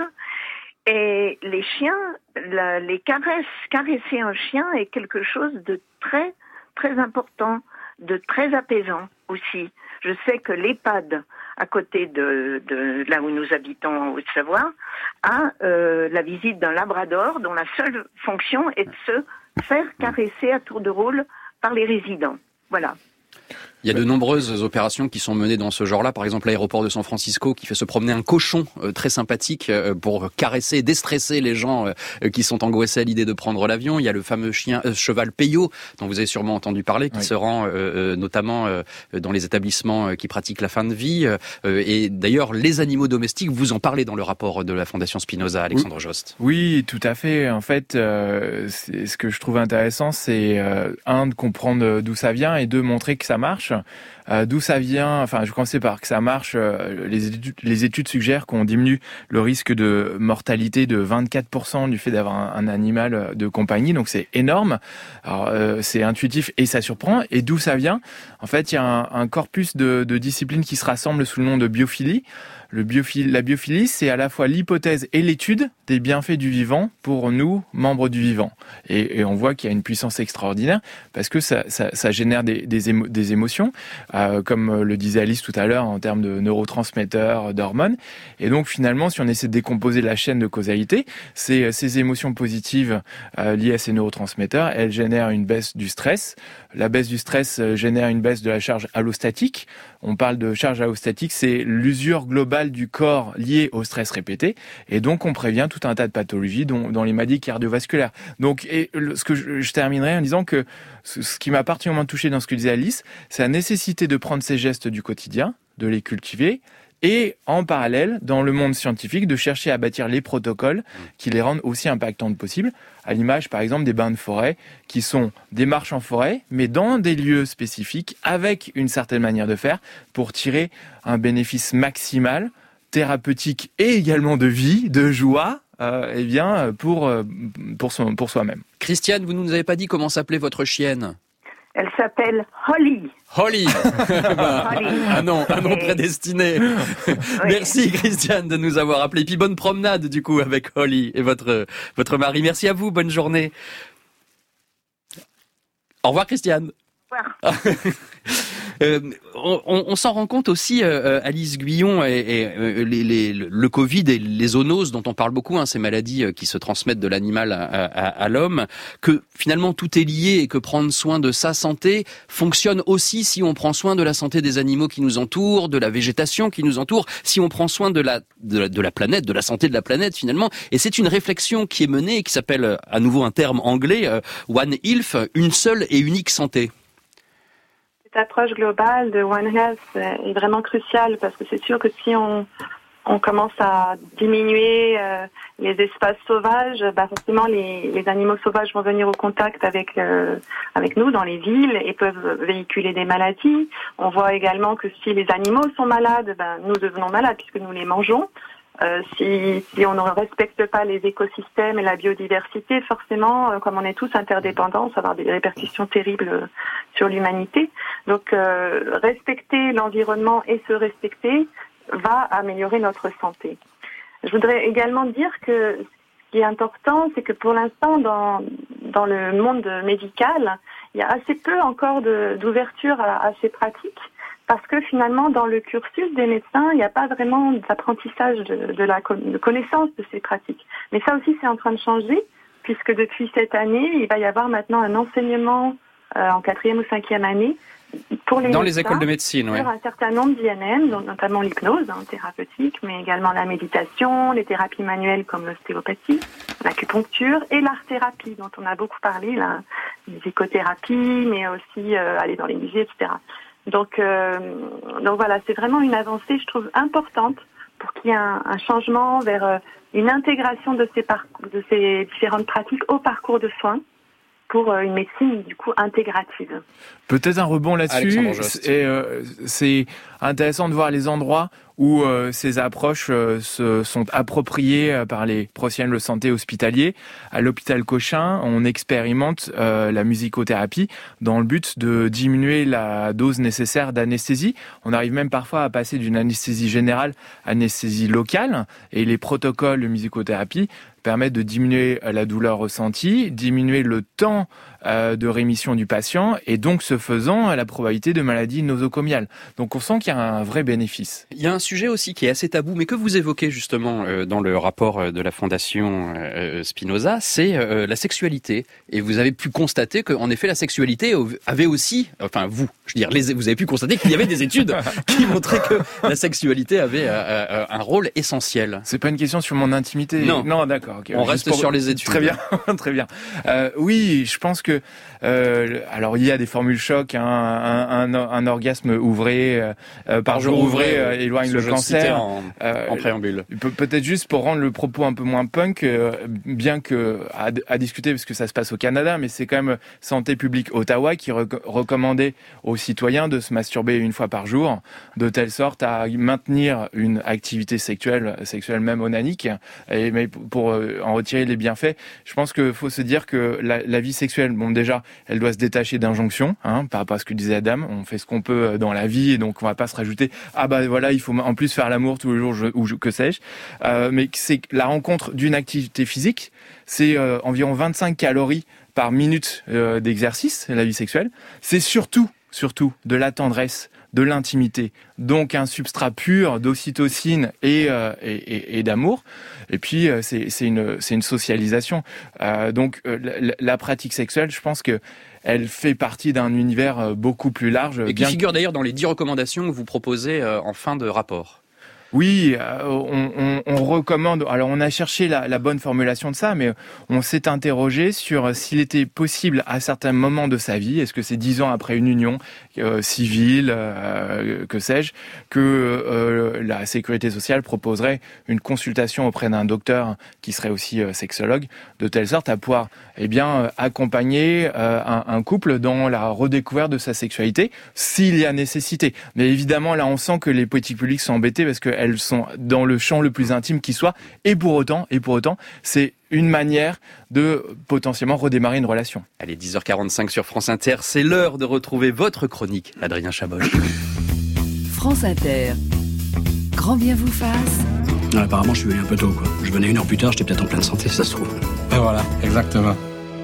Et les chiens, les caresser un chien est quelque chose de très, très important, de très apaisant aussi. Je sais que l'EHPAD, à côté de là où nous habitons en Haute-Savoie, a la visite d'un labrador dont la seule fonction est de se faire caresser à tour de rôle par les résidents. Voilà. Il y a de nombreuses opérations qui sont menées dans ce genre-là. Par exemple, l'aéroport de San Francisco qui fait se promener un cochon très sympathique pour caresser, déstresser les gens qui sont angoissés à l'idée de prendre l'avion. Il y a le fameux cheval Peyo dont vous avez sûrement entendu parler, qui se rend notamment dans les établissements qui pratiquent la fin de vie. Et d'ailleurs, les animaux domestiques, vous en parlez dans le rapport de la Fondation Spinoza, Alexandre Jost. Oui, tout à fait. En fait, ce que je trouve intéressant, c'est de comprendre d'où ça vient et de montrer que ça marche. D'où ça vient, enfin je commençais par que ça marche, les études suggèrent qu'on diminue le risque de mortalité de 24% du fait d'avoir un animal de compagnie, donc c'est énorme. Alors c'est intuitif et ça surprend. Et d'où ça vient? En fait, il y a un corpus de disciplines qui se rassemblent sous le nom de biophilie. La biophilie, c'est à la fois l'hypothèse et l'étude des bienfaits du vivant pour nous, membres du vivant. Et on voit qu'il y a une puissance extraordinaire parce que ça génère des émotions, comme le disait Alice tout à l'heure, en termes de neurotransmetteurs, d'hormones. Et donc finalement, si on essaie de décomposer la chaîne de causalité, ces émotions positives liées à ces neurotransmetteurs, elles génèrent une baisse du stress. La baisse du stress génère une baisse de la charge allostatique. On parle de charge allostatique, c'est l'usure globale du corps liée au stress répété. Et donc, on prévient tout un tas de pathologies, dont les maladies cardiovasculaires. Donc, ce que je terminerai en disant que ce qui m'a particulièrement touché dans ce que disait Alice, c'est la nécessité de prendre ces gestes du quotidien, de les cultiver, et en parallèle, dans le monde scientifique, de chercher à bâtir les protocoles qui les rendent aussi impactantes possibles, à l'image, par exemple, des bains de forêt, qui sont des marches en forêt, mais dans des lieux spécifiques, avec une certaine manière de faire, pour tirer un bénéfice maximal, thérapeutique et également de vie, de joie, pour soi-même. Christiane, vous ne nous avez pas dit comment s'appelait votre chienne? Elle s'appelle Holly. Holly. Holly. Un nom prédestiné. Oui. Merci Christiane de nous avoir appelé. Puis bonne promenade du coup avec Holly et votre mari. Merci à vous, bonne journée. Au revoir Christiane. Au revoir. On s'en rend compte aussi, Alice Guyon, et le Covid et les zoonoses dont on parle beaucoup, ces maladies qui se transmettent de l'animal à l'homme, que finalement tout est lié et que prendre soin de sa santé fonctionne aussi si on prend soin de la santé des animaux qui nous entourent, de la végétation qui nous entoure, si on prend soin de la planète, de la santé de la planète finalement. Et c'est une réflexion qui est menée et qui s'appelle, à nouveau un terme anglais, One Health, une seule et unique santé. Cette approche globale de One Health est vraiment cruciale parce que c'est sûr que si on commence à diminuer les espaces sauvages, forcément les animaux sauvages vont venir au contact avec nous dans les villes et peuvent véhiculer des maladies. On voit également que si les animaux sont malades, nous devenons malades puisque nous les mangeons. Si on ne respecte pas les écosystèmes et la biodiversité, forcément, comme on est tous interdépendants, ça va avoir des répercussions terribles sur l'humanité. Donc, respecter l'environnement et se respecter va améliorer notre santé. Je voudrais également dire que ce qui est important, c'est que pour l'instant, dans le monde médical, il y a assez peu encore d'ouverture à ces pratiques, parce que finalement, dans le cursus des médecins, il n'y a pas vraiment d'apprentissage de connaissance de ces pratiques. Mais ça aussi, c'est en train de changer, puisque depuis cette année, il va y avoir maintenant un enseignement en 4e ou 5e année pour les dans les écoles de médecine, sur un certain nombre d'INM, notamment l'hypnose thérapeutique, mais également la méditation, les thérapies manuelles comme l'ostéopathie, l'acupuncture et l'art-thérapie, dont on a beaucoup parlé, la musicothérapie, mais aussi aller dans les musées, etc. Donc voilà, c'est vraiment une avancée, je trouve, importante pour qu'il y ait un changement vers une intégration de ces différentes pratiques au parcours de soins, pour une médecine du coup intégrative. Peut-être un rebond là-dessus. C'est intéressant de voir les endroits où ces approches se sont appropriées par les professionnels de santé hospitaliers. À l'hôpital Cochin, on expérimente la musicothérapie dans le but de diminuer la dose nécessaire d'anesthésie. On arrive même parfois à passer d'une anesthésie générale à anesthésie locale, et les protocoles de musicothérapie permettent de diminuer la douleur ressentie, diminuer le temps de rémission du patient, et donc, ce faisant, la probabilité de maladie nosocomiale. Donc on sent qu'il y a un vrai bénéfice. Il y a un sujet aussi qui est assez tabou, mais que vous évoquez justement dans le rapport de la Fondation Spinoza, c'est la sexualité. Et vous avez pu constater qu'en effet, la sexualité avait aussi, enfin vous avez pu constater qu'il y avait des études qui montraient que la sexualité avait un rôle essentiel. C'est pas une question sur mon intimité. Non, d'accord. Okay. On reste sur les études. Très bien, très bien. Oui, je pense que alors il y a des formules choc, un orgasme ouvré par jour ouvré éloigne le cancer. En préambule. Peut-être juste pour rendre le propos un peu moins punk, bien que à discuter parce que ça se passe au Canada, mais c'est quand même Santé publique Ottawa qui recommandait aux citoyens de se masturber une fois par jour, de telle sorte à maintenir une activité sexuelle même onanique, mais pour en retirer les bienfaits. Je pense qu'il faut se dire que la vie sexuelle, bon déjà, elle doit se détacher d'injonctions, par rapport à ce que disait Adam. On fait ce qu'on peut dans la vie, et donc on va pas se rajouter il faut en plus faire l'amour tous les jours que sais-je. Mais c'est la rencontre d'une activité physique, c'est environ 25 calories par minute d'exercice, la vie sexuelle. C'est surtout de la tendresse, de l'intimité, donc un substrat pur d'ocytocine et d'amour. Et puis c'est une socialisation. Donc la pratique sexuelle, je pense que elle fait partie d'un univers beaucoup plus large. Et qui figure d'ailleurs dans les 10 recommandations que vous proposez en fin de rapport. Oui, on recommande. Alors, on a cherché la bonne formulation de ça, mais on s'est interrogé sur s'il était possible à certains moments de sa vie, est-ce que c'est 10 ans après une union civile, que sais-je, que la sécurité sociale proposerait une consultation auprès d'un docteur qui serait aussi sexologue, de telle sorte à pouvoir, accompagner un couple dans la redécouverte de sa sexualité, s'il y a nécessité. Mais évidemment, là, on sent que les politiques publiques sont embêtées parce que elles sont dans le champ le plus intime qui soit, et pour autant, c'est une manière de potentiellement redémarrer une relation. Allez, 10h45 sur France Inter, c'est l'heure de retrouver votre chronique, Adrien Chaboch. France Inter, grand bien vous fasse. Apparemment, je suis venu un peu tôt, quoi. Je venais 1 heure plus tard, j'étais peut-être en pleine santé, ça se trouve. Et voilà, exactement.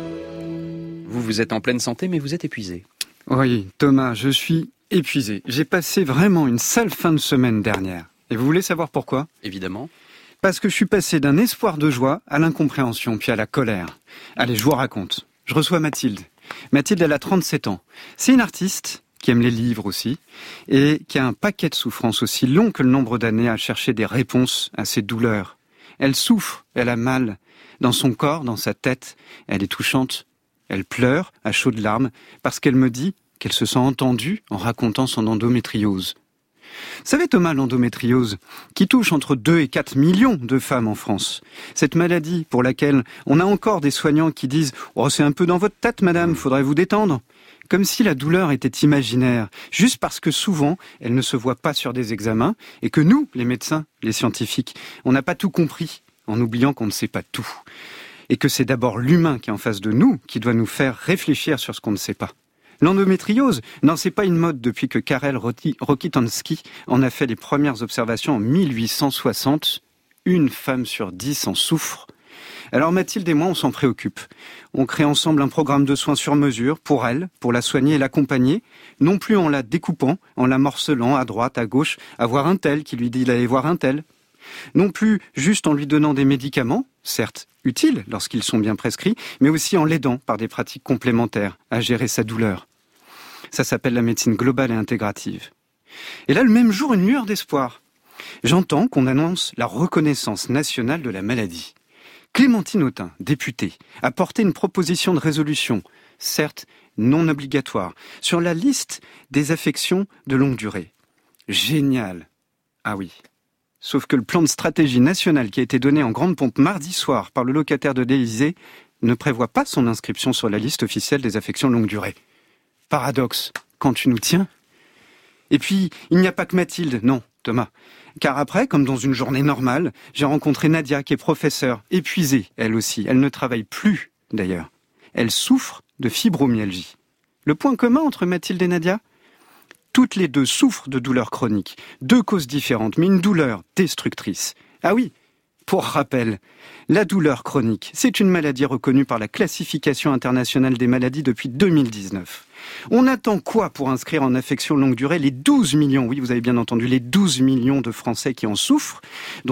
Vous êtes en pleine santé, mais vous êtes épuisé. Oui, Thomas, je suis épuisé. J'ai passé vraiment une sale fin de semaine dernière. Et vous voulez savoir pourquoi ? Évidemment. Parce que je suis passé d'un espoir de joie à l'incompréhension, puis à la colère. Allez, je vous raconte. Je reçois Mathilde. Mathilde, elle a 37 ans. C'est une artiste qui aime les livres aussi, et qui a un paquet de souffrances aussi long que le nombre d'années à chercher des réponses à ses douleurs. Elle souffre, elle a mal, dans son corps, dans sa tête. Elle est touchante. Elle pleure à chaudes larmes, parce qu'elle me dit qu'elle se sent entendue en racontant son endométriose. Vous savez, Thomas, l'endométriose, qui touche entre 2 et 4 millions de femmes en France. Cette maladie pour laquelle on a encore des soignants qui disent « Oh, c'est un peu dans votre tête, madame, faudrait vous détendre ». Comme si la douleur était imaginaire, juste parce que souvent, elle ne se voit pas sur des examens, et que nous, les médecins, les scientifiques, on n'a pas tout compris, en oubliant qu'on ne sait pas tout. Et que c'est d'abord l'humain qui est en face de nous, qui doit nous faire réfléchir sur ce qu'on ne sait pas. L'endométriose, non, c'est pas une mode depuis que Karel Rokitansky en a fait les premières observations en 1860. une femme sur 10 en souffre. Alors Mathilde et moi, on s'en préoccupe. On crée ensemble un programme de soins sur mesure pour elle, pour la soigner et l'accompagner, non plus en la découpant, en la morcelant à droite, à gauche, à voir un tel qui lui dit d'aller voir un tel. Non plus juste en lui donnant des médicaments, certes utiles lorsqu'ils sont bien prescrits, mais aussi en l'aidant par des pratiques complémentaires à gérer sa douleur. Ça s'appelle la médecine globale et intégrative. Et là, le même jour, une lueur d'espoir. J'entends qu'on annonce la reconnaissance nationale de la maladie. Clémentine Autain, députée, a porté une proposition de résolution, certes non obligatoire, sur la liste des affections de longue durée. Génial. Ah oui. Sauf que le plan de stratégie nationale qui a été donné en grande pompe mardi soir par le locataire de l'Élysée ne prévoit pas son inscription sur la liste officielle des affections de longue durée. Paradoxe, quand tu nous tiens. Et puis, il n'y a pas que Mathilde, non, Thomas. Car après, comme dans une journée normale, j'ai rencontré Nadia, qui est professeure, épuisée, elle aussi. Elle ne travaille plus, d'ailleurs. Elle souffre de fibromyalgie. Le point commun entre Mathilde et Nadia ? Toutes les deux souffrent de douleurs chroniques. 2 causes différentes, mais une douleur destructrice. Ah oui, pour rappel, la douleur chronique, c'est une maladie reconnue par la Classification internationale des maladies depuis 2019. On attend quoi pour inscrire en affection longue durée les 12 millions, oui vous avez bien entendu, les 12 millions de Français qui en souffrent, dont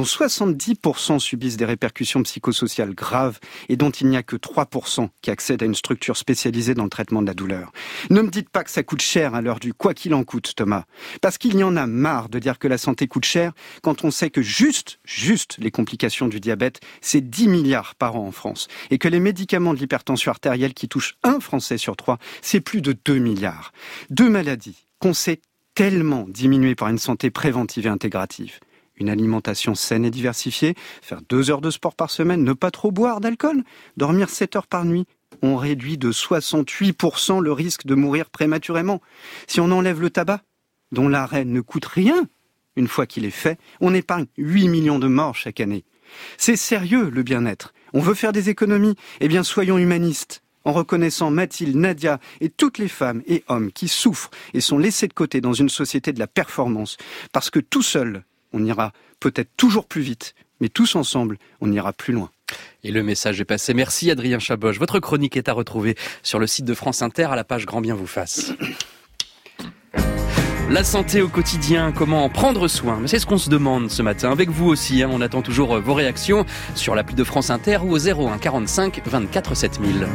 70% subissent des répercussions psychosociales graves et dont il n'y a que 3% qui accèdent à une structure spécialisée dans le traitement de la douleur. Ne me dites pas que ça coûte cher à l'heure du quoi qu'il en coûte, Thomas, parce qu'il y en a marre de dire que la santé coûte cher quand on sait que juste les complications du diabète, c'est 10 milliards par an en France, et que les médicaments de l'hypertension artérielle qui touchent un Français sur 3, c'est plus de 2 milliards. 2 maladies qu'on sait tellement diminuer par une santé préventive et intégrative. Une alimentation saine et diversifiée, faire 2 heures de sport par semaine, ne pas trop boire d'alcool, dormir 7 heures par nuit. On réduit de 68% le risque de mourir prématurément. Si on enlève le tabac, dont l'arrêt ne coûte rien, une fois qu'il est fait, on épargne 8 millions de morts chaque année. C'est sérieux le bien-être. On veut faire des économies, eh bien soyons humanistes. En reconnaissant Mathilde, Nadia et toutes les femmes et hommes qui souffrent et sont laissés de côté dans une société de la performance. Parce que tout seul, on ira peut-être toujours plus vite, mais tous ensemble, on ira plus loin. Et le message est passé. Merci Adrien Chaboche. Votre chronique est à retrouver sur le site de France Inter à la page Grand Bien vous fasse. La santé au quotidien, comment en prendre soin ? C'est ce qu'on se demande ce matin. Avec vous aussi, on attend toujours vos réactions sur l'appli de France Inter ou au 01 45 24 7000.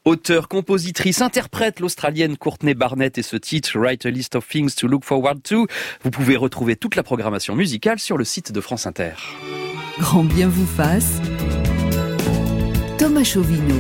Auteure, compositrice, interprète, l'Australienne Courtney Barnett et ce titre Write a List of Things to Look Forward to. Vous pouvez retrouver toute la programmation musicale sur le site de France Inter. Grand bien vous fasse. Thomas Chauvineau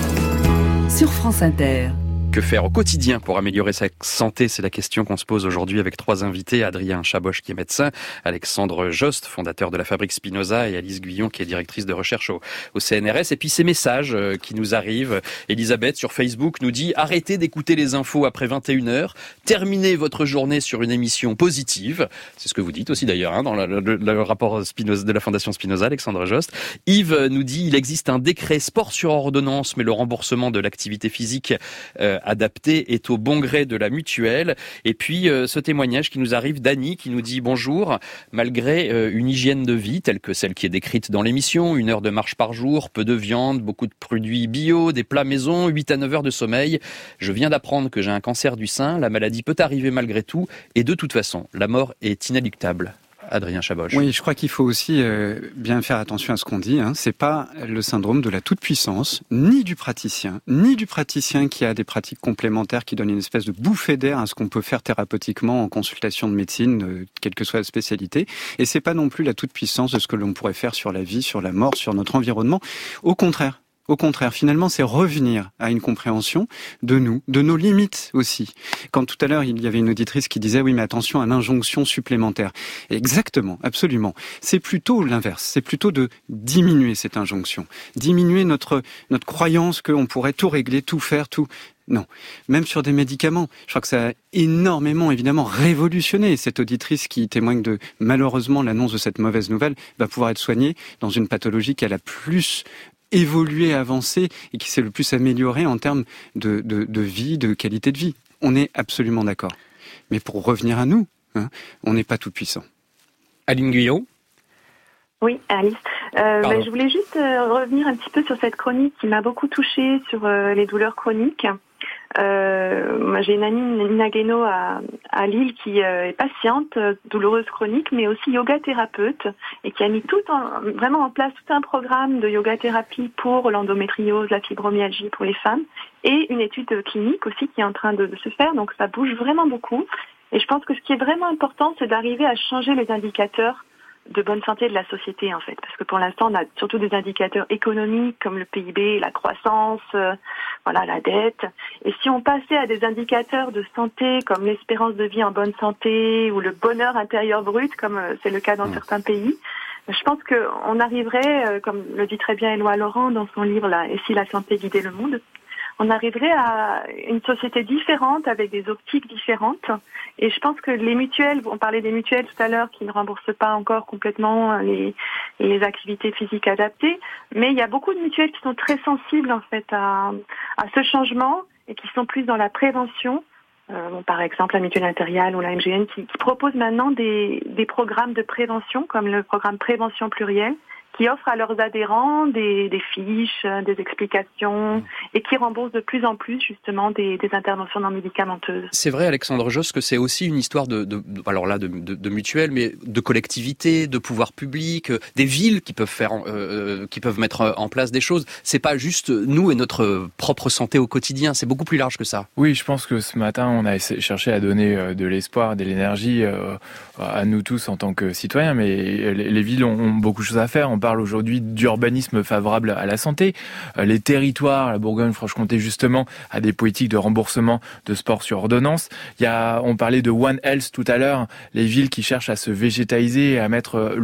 sur France Inter. Que faire au quotidien pour améliorer sa santé? C'est la question qu'on se pose aujourd'hui avec 3 invités. Adrien Chaboche qui est médecin, Alexandre Jost, fondateur de la Fabrique Spinoza, et Alice Guyon qui est directrice de recherche au CNRS. Et puis ces messages qui nous arrivent. Elisabeth sur Facebook nous dit « Arrêtez d'écouter les infos après 21h. Terminez votre journée sur une émission positive. » C'est ce que vous dites aussi d'ailleurs dans le rapport Spinoza, de la Fondation Spinoza, Alexandre Jost. Yves nous dit « Il existe un décret sport sur ordonnance, mais le remboursement de l'activité physique adapté est au bon gré de la mutuelle. » Et puis ce témoignage qui nous arrive d'Annie qui nous dit « Bonjour, malgré une hygiène de vie telle que celle qui est décrite dans l'émission, 1 heure de marche par jour, peu de viande, beaucoup de produits bio, des plats maison, 8 à 9 heures de sommeil, je viens d'apprendre que j'ai un cancer du sein, la maladie peut arriver malgré tout et de toute façon, la mort est inéluctable. » Adrien Chaboche. Oui, je crois qu'il faut aussi bien faire attention à ce qu'on dit. C'est pas le syndrome de la toute-puissance, ni du praticien qui a des pratiques complémentaires qui donnent une espèce de bouffée d'air à ce qu'on peut faire thérapeutiquement en consultation de médecine, quelle que soit la spécialité. Et c'est pas non plus la toute-puissance de ce que l'on pourrait faire sur la vie, sur la mort, sur notre environnement. Au contraire, finalement, c'est revenir à une compréhension de nous, de nos limites aussi. Quand tout à l'heure, il y avait une auditrice qui disait « Oui, mais attention à l'injonction supplémentaire ». Exactement, absolument. C'est plutôt l'inverse. C'est plutôt de diminuer cette injonction. Diminuer notre croyance qu'on pourrait tout régler, tout faire, tout... Non, même sur des médicaments. Je crois que ça a énormément, évidemment, révolutionné. Cette auditrice qui témoigne de, malheureusement, l'annonce de cette mauvaise nouvelle va pouvoir être soignée dans une pathologie qu'elle a plus évolué, avancé et qui s'est le plus amélioré en termes de vie, de qualité de vie. On est absolument d'accord. Mais pour revenir à nous, on n'est pas tout puissant. Aline Guyon. Oui, Alice. Je voulais juste revenir un petit peu sur cette chronique qui m'a beaucoup touchée sur les douleurs chroniques. Moi, j'ai une amie, Nina Guénaud, à Lille, qui est patiente, douloureuse chronique, mais aussi yoga thérapeute, et qui a mis vraiment en place tout un programme de yoga thérapie pour l'endométriose, la fibromyalgie pour les femmes, et une étude clinique aussi qui est en train de se faire. Donc ça bouge vraiment beaucoup. Et je pense que ce qui est vraiment important, c'est d'arriver à changer les indicateurs de bonne santé de la société, en fait. Parce que pour l'instant, on a surtout des indicateurs économiques comme le PIB, la croissance, la dette. Et si on passait à des indicateurs de santé comme l'espérance de vie en bonne santé ou le bonheur intérieur brut, comme c'est le cas dans certains pays, je pense qu'on arriverait, comme le dit très bien Éloi Laurent dans son livre là, « Et si la santé guidait le monde », on arriverait à une société différente avec des optiques différentes. Et je pense que les mutuelles, on parlait des mutuelles tout à l'heure qui ne remboursent pas encore complètement les activités physiques adaptées, mais il y a beaucoup de mutuelles qui sont très sensibles en fait à ce changement et qui sont plus dans la prévention. Par exemple, la Mutuelle Impériale ou la MGN qui proposent maintenant des programmes de prévention comme le programme Prévention Plurielle, qui offrent à leurs adhérents des fiches, des explications et qui remboursent de plus en plus justement des interventions non médicamenteuses. C'est vrai, Alexandre Jost, que c'est aussi une histoire de mutuelle, mais de collectivité, de pouvoir public, des villes qui peuvent mettre en place des choses. C'est pas juste nous et notre propre santé au quotidien, c'est beaucoup plus large que ça. Oui, je pense que ce matin, on a cherché à donner de l'espoir, de l'énergie à nous tous en tant que citoyens, mais les villes ont beaucoup de choses à faire. On parle aujourd'hui d'urbanisme favorable à la santé. Les territoires, la Bourgogne-Franche-Comté justement, a des politiques de remboursement de sport sur ordonnance. On parlait de One Health tout à l'heure, les villes qui cherchent à se végétaliser, à mettre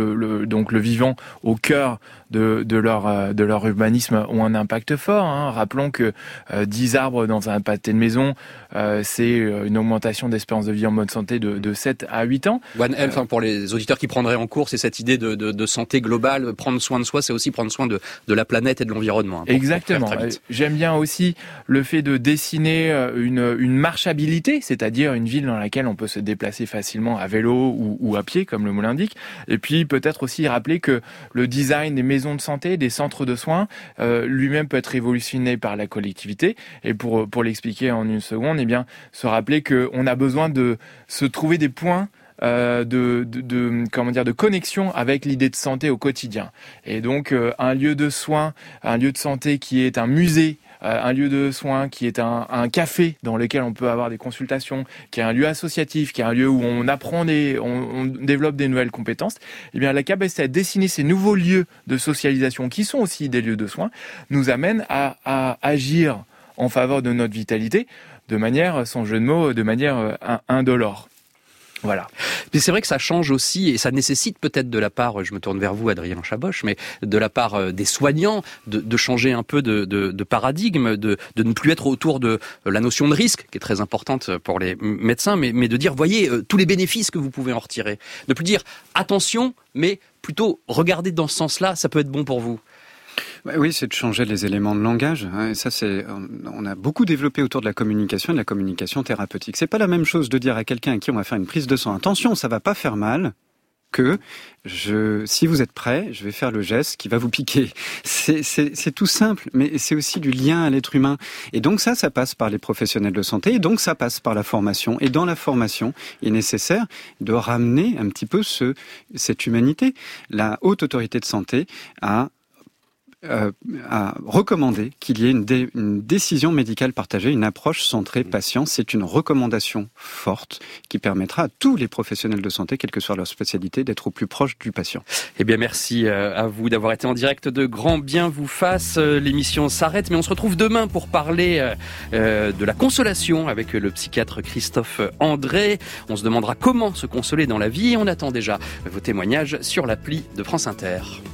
le vivant au cœur de leur urbanisme ont un impact fort. Rappelons que 10 arbres dans un pâté de maison, c'est une augmentation d'espérance de vie en bonne santé de 7 à 8 ans. One Health, pour les auditeurs qui prendraient en cours, c'est cette idée de santé globale. Prendre soin de soi, c'est aussi prendre soin de la planète et de l'environnement. Exactement. J'aime bien aussi le fait de dessiner une marchabilité, c'est-à-dire une ville dans laquelle on peut se déplacer facilement à vélo ou à pied, comme le mot l'indique. Et puis peut-être aussi rappeler que le design des maisons de santé, des centres de soins, lui-même peut être révolutionné par la collectivité. Et pour l'expliquer en une seconde, se rappeler qu'on a besoin de se trouver des points de connexion avec l'idée de santé au quotidien. Et donc un lieu de soins, un lieu de santé qui est un musée un lieu de soins qui est un café dans lequel on peut avoir des consultations, qui est un lieu associatif, qui est un lieu où on apprend on développe des nouvelles compétences, eh bien la capacité à dessiner ces nouveaux lieux de socialisation qui sont aussi des lieux de soins nous amène à agir en faveur de notre vitalité de manière, sans jeu de mots, de manière indolore. Voilà. Mais c'est vrai que ça change aussi et ça nécessite peut-être de la part, je me tourne vers vous Adrien Chaboch, mais de la part des soignants de changer un peu de paradigme, de ne plus être autour de la notion de risque qui est très importante pour les médecins, mais de dire voyez tous les bénéfices que vous pouvez en retirer. Ne plus dire attention, mais plutôt regardez dans ce sens-là, ça peut être bon pour vous. Oui, c'est de changer les éléments de langage. Et ça, on a beaucoup développé autour de la communication et de la communication thérapeutique. C'est pas la même chose de dire à quelqu'un à qui on va faire une prise de sang, attention, ça va pas faire mal, que si vous êtes prêt, je vais faire le geste qui va vous piquer. C'est tout simple, mais c'est aussi du lien à l'être humain. Et donc ça passe par les professionnels de santé, et donc ça passe par la formation. Et dans la formation, il est nécessaire de ramener un petit peu cette humanité. La Haute Autorité de Santé a recommandé qu'il y ait une décision médicale partagée, une approche centrée patient. C'est une recommandation forte qui permettra à tous les professionnels de santé, quelle que soit leur spécialité, d'être au plus proche du patient. Eh bien, merci à vous d'avoir été en direct de Grand Bien vous fasse. L'émission s'arrête, mais on se retrouve demain pour parler de la consolation avec le psychiatre Christophe André. On se demandera comment se consoler dans la vie et on attend déjà vos témoignages sur l'appli de France Inter.